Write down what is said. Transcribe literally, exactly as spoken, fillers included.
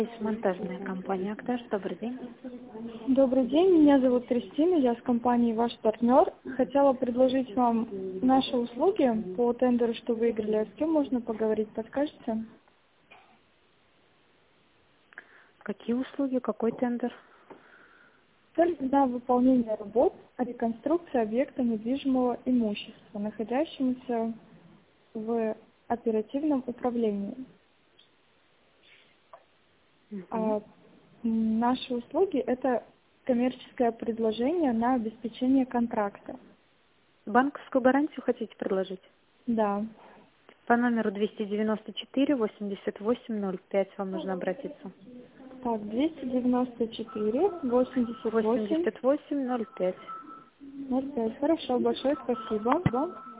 Есть монтажная компания «Актаж». Добрый день. Добрый день, меня зовут Кристина, я с компанией «Ваш партнер». Хотела предложить вам наши услуги по тендеру, что выиграли. А с кем можно поговорить, подскажете? Какие услуги, какой тендер? Цель на выполнение работ о реконструкции объекта недвижимого имущества, находящегося в оперативном управлении. Угу. А наши услуги – это коммерческое предложение на обеспечение контракта. Банковскую гарантию хотите предложить? Да. По номеру двести девяносто четыре восемьдесят восемь ноль пять вам нужно обратиться. Так, двести девяносто четыре восемьдесят восемь восемьдесят восемь ноль пять. ноль пять. Хорошо, большое спасибо. Да?